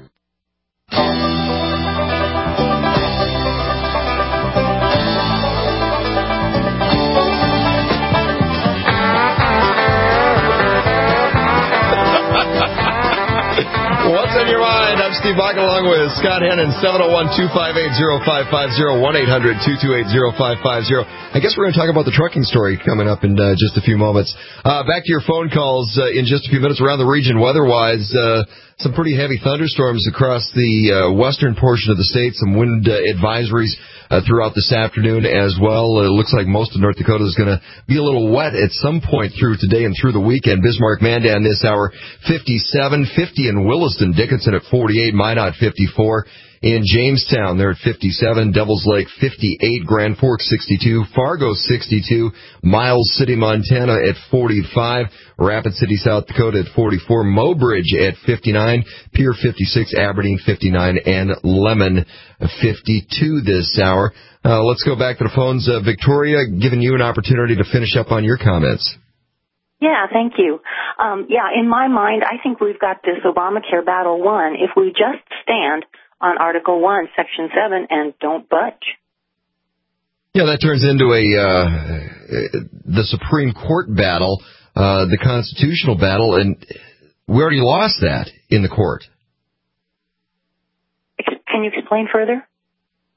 What's on your mind? I'm Steve Bakken along with Scott Hennon, 701-258-0550, 1-800-228-0550. I guess we're going to talk about the trucking story coming up in just a few moments. Back to your phone calls in just a few minutes around the region. Weather-wise, some pretty heavy thunderstorms across the western portion of the state, some wind advisories throughout this afternoon as well. It looks like most of North Dakota is going to be a little wet at some point through today and through the weekend. Bismarck-Mandan this hour, 57, 50 in Williston, Dickinson at 48, Minot 54. In Jamestown, they're at 57, Devils Lake 58, Grand Forks 62, Fargo 62, Miles City, Montana at 45, Rapid City, South Dakota at 44, Mobridge at 59, Pierre 56, Aberdeen 59, and Lemon 52 this hour. Let's go back to the phones. Victoria, giving you an opportunity to finish up on your comments. Yeah, thank you. In my mind, I think we've got this Obamacare battle won if we just stand on Article 1, Section 7, and don't budge. Yeah, that turns into the Supreme Court battle, the constitutional battle, and we already lost that in the court. Can you explain further?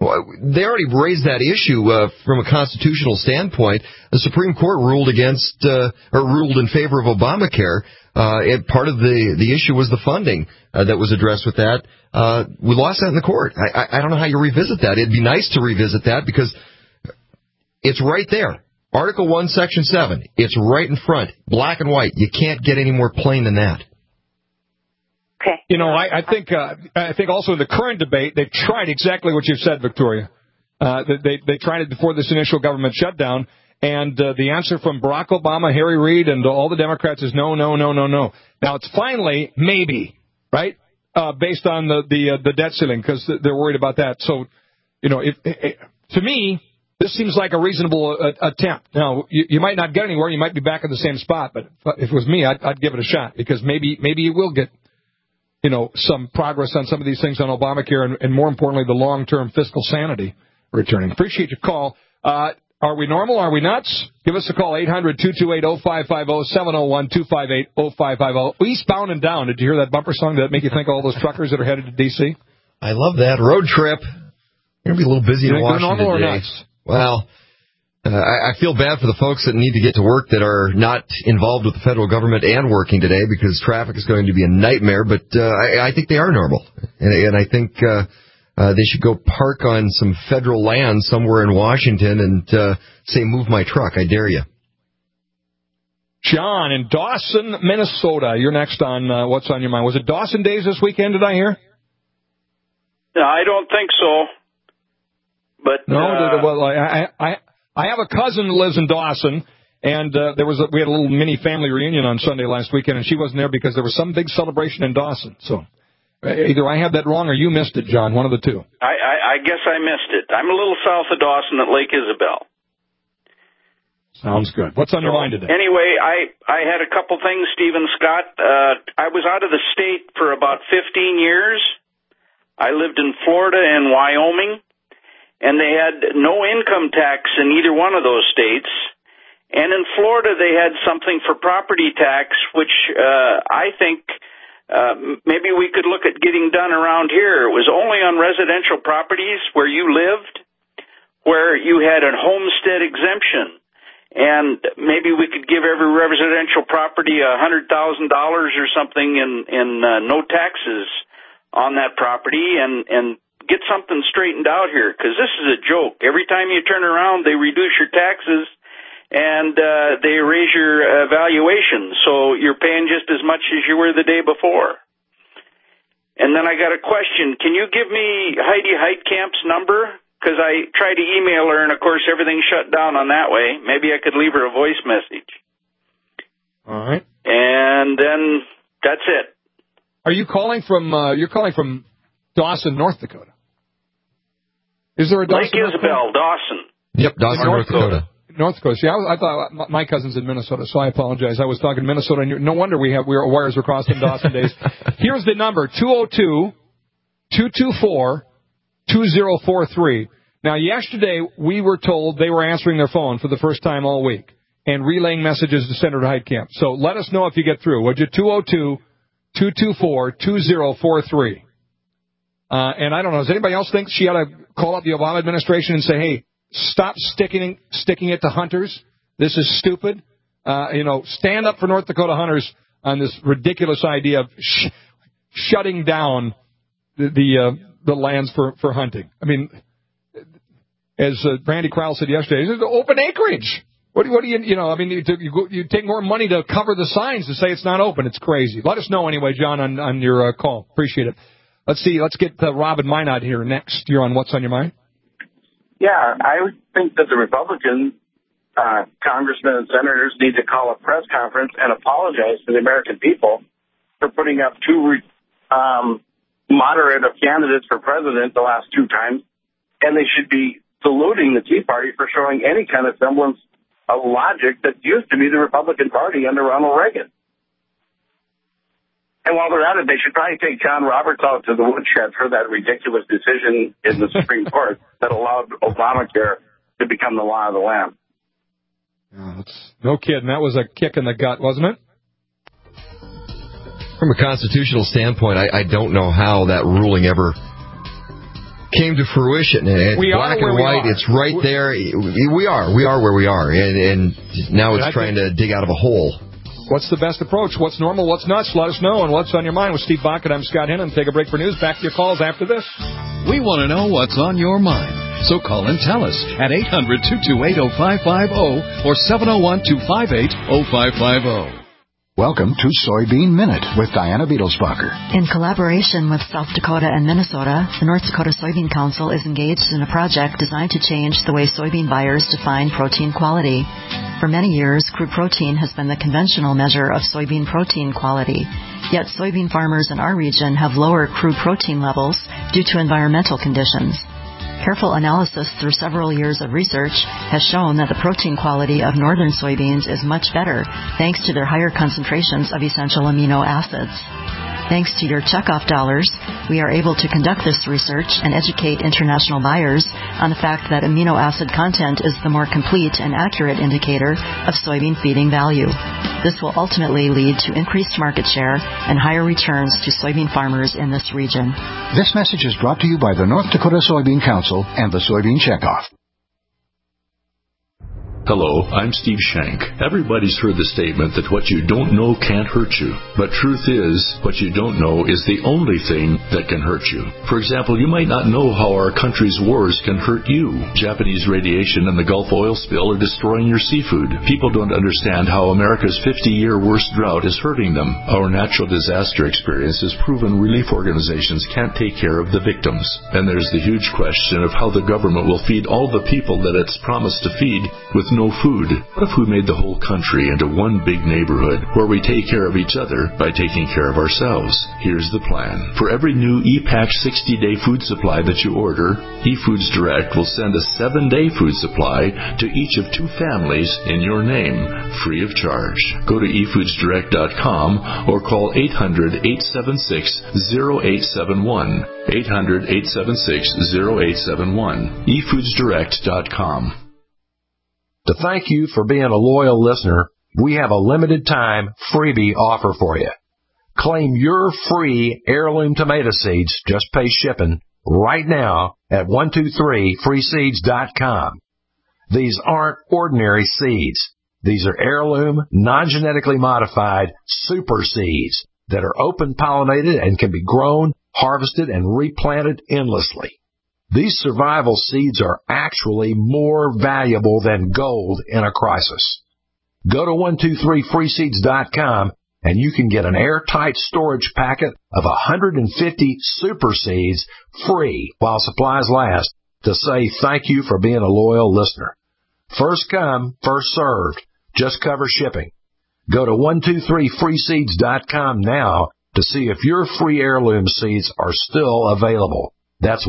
Well, they already raised that issue from a constitutional standpoint. The Supreme Court ruled ruled in favor of Obamacare. Part of the issue was the funding that was addressed with that. We lost that in the court. I don't know how you revisit that. It'd be nice to revisit that because it's right there. Article 1, Section 7. It's right in front, black and white. You can't get any more plain than that. Okay. You know, I think also in the current debate, they've tried exactly what you've said, Victoria. They tried it before this initial government shutdown, and the answer from Barack Obama, Harry Reid, and all the Democrats is no, no, no, no, no. Now, it's finally maybe, right, based on the debt ceiling, because they're worried about that. So, you know, to me, this seems like a reasonable attempt. Now, you might not get anywhere. You might be back in the same spot, but if it was me, I'd give it a shot, because maybe you will get, you know, some progress on some of these things on Obamacare and more importantly, the long-term fiscal sanity returning. Appreciate your call. Are we normal? Are we nuts? Give us a call, 800-228-0550, 701-258-0550. Eastbound and down. Did you hear that bumper song? Did that make you think of all those truckers that are headed to D.C.? I love that. Road trip. You're going to be a little busy in Washington normal today. Or nuts? Well, I feel bad for the folks that need to get to work that are not involved with the federal government and working today, because traffic is going to be a nightmare. But I think they are normal, and I think they should go park on some federal land somewhere in Washington and say, "Move my truck, I dare you." John in Dawson, Minnesota. You're next on What's on Your Mind. Was it Dawson Days this weekend? Did I hear? No, I don't think so. But no, well, I have a cousin that lives in Dawson, and we had a little mini family reunion on Sunday last weekend, and she wasn't there because there was some big celebration in Dawson. So either I had that wrong or you missed it, John, one of the two. I guess I missed it. I'm a little south of Dawson at Lake Isabel. Sounds good. What's on your mind today? Anyway, I had a couple things, Stephen Scott. I was out of the state for about 15 years. I lived in Florida and Wyoming, and they had no income tax in either one of those states. And in Florida, they had something for property tax, which I think maybe we could look at getting done around here. It was only on residential properties where you lived, where you had a homestead exemption. And maybe we could give every residential property $100,000 or something in no taxes on that property and get something straightened out here, because this is a joke. Every time you turn around, they reduce your taxes and they raise your valuation, so you're paying just as much as you were the day before. And then I got a question. Can you give me Heidi Heitkamp's number? Because I tried to email her, and, of course, everything shut down on that way. Maybe I could leave her a voice message. All right. And then that's it. Are you calling from Dawson, North Dakota? Is there a Dawson? Lake Isabel, Dawson. Yep, Dawson, North Dakota. North Dakota. See, I thought my cousin's in Minnesota, so I apologize. I was talking Minnesota, and no wonder our wires were crossed in Dawson days. Here's the number, 202-224-2043. Now, yesterday, we were told they were answering their phone for the first time all week and relaying messages to Senator Heitkamp. So let us know if you get through. Would you? 202-224-2043. And I don't know, does anybody else think she ought to call up the Obama administration and say, hey, stop sticking it to hunters? This is stupid. Stand up for North Dakota hunters on this ridiculous idea of shutting down the lands for hunting. I mean, as Randy Crowell said yesterday, it's open acreage. What do you take more money to cover the signs to say it's not open. It's crazy. Let us know anyway, John, on your call. Appreciate it. Let's see. Let's get Robin Minot here next. You're on What's on Your Mind? Yeah, I would think that the Republican congressmen and senators need to call a press conference and apologize to the American people for putting up two moderate candidates for president the last two times, and they should be saluting the Tea Party for showing any kind of semblance of logic that used to be the Republican Party under Ronald Reagan. And while they're at it, they should probably take John Roberts out to the woodshed for that ridiculous decision in the Supreme Court that allowed Obamacare to become the law of the land. No kidding. That was a kick in the gut, wasn't it? From a constitutional standpoint, I don't know how that ruling ever came to fruition. And black and white, it's right there. We are where we are. And now it's trying to dig out of a hole. What's the best approach? What's normal? What's nuts? Let us know. And what's on your mind with Steve Bakken? I'm Scott Hinton. Take a break for news. Back to your calls after this. We want to know what's on your mind. So call and tell us at 800-228-0550 or 701-258-0550. Welcome to Soybean Minute with Diana Beetlesbacher. In collaboration with South Dakota and Minnesota, the North Dakota Soybean Council is engaged in a project designed to change the way soybean buyers define protein quality. For many years, crude protein has been the conventional measure of soybean protein quality. Yet soybean farmers in our region have lower crude protein levels due to environmental conditions. Careful analysis through several years of research has shown that the protein quality of northern soybeans is much better thanks to their higher concentrations of essential amino acids. Thanks to your checkoff dollars, we are able to conduct this research and educate international buyers on the fact that amino acid content is the more complete and accurate indicator of soybean feeding value. This will ultimately lead to increased market share and higher returns to soybean farmers in this region. This message is brought to you by the North Dakota Soybean Council and the Soybean Checkoff. Hello, I'm Steve Shank. Everybody's heard the statement that what you don't know can't hurt you. But truth is, what you don't know is the only thing that can hurt you. For example, you might not know how our country's wars can hurt you. Japanese radiation and the Gulf oil spill are destroying your seafood. People don't understand how America's 50-year worst drought is hurting them. Our natural disaster experience has proven relief organizations can't take care of the victims. And there's the huge question of how the government will feed all the people that it's promised to feed with no food. What if we made the whole country into one big neighborhood where we take care of each other by taking care of ourselves? Here's the plan. For every new ePack 60-day food supply that you order, eFoods Direct will send a 7-day food supply to each of 2 families in your name, free of charge. Go to eFoodsDirect.com or call 800-876-0871. 800-876-0871. eFoodsDirect.com. To thank you for being a loyal listener, we have a limited time freebie offer for you. Claim your free heirloom tomato seeds, just pay shipping, right now at 123freeseeds.com. These aren't ordinary seeds. These are heirloom, non-genetically modified super seeds that are open pollinated and can be grown, harvested, and replanted endlessly. These survival seeds are actually more valuable than gold in a crisis. Go to 123freeseeds.com and you can get an airtight storage packet of 150 super seeds free while supplies last to say thank you for being a loyal listener. First come, first served. Just cover shipping. Go to 123freeseeds.com now to see if your free heirloom seeds are still available. That's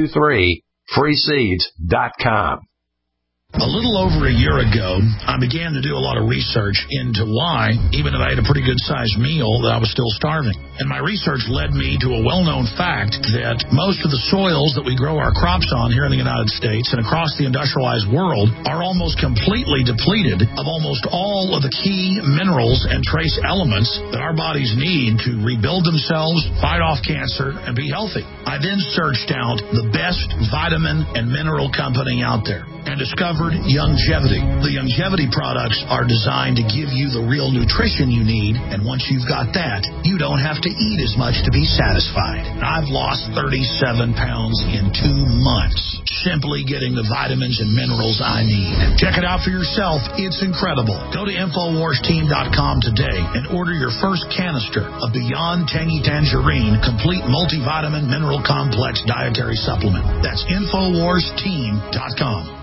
123freeseeds.com. A little over a year ago, I began to do a lot of research into why, even if I had a pretty good-sized meal, that I was still starving. And my research led me to a well-known fact that most of the soils that we grow our crops on here in the United States and across the industrialized world are almost completely depleted of almost all of the key minerals and trace elements that our bodies need to rebuild themselves, fight off cancer, and be healthy. I then searched out the best vitamin and mineral company out there and discovered Youngevity. The Youngevity products are designed to give you the real nutrition you need, and once you've got that, you don't have to eat as much to be satisfied. I've lost 37 pounds in 2 months, simply getting the vitamins and minerals I need. Check it out for yourself. It's incredible. Go to InfoWarsTeam.com today and order your first canister of Beyond Tangy Tangerine Complete Multivitamin Mineral Complex Dietary Supplement. That's InfoWarsTeam.com.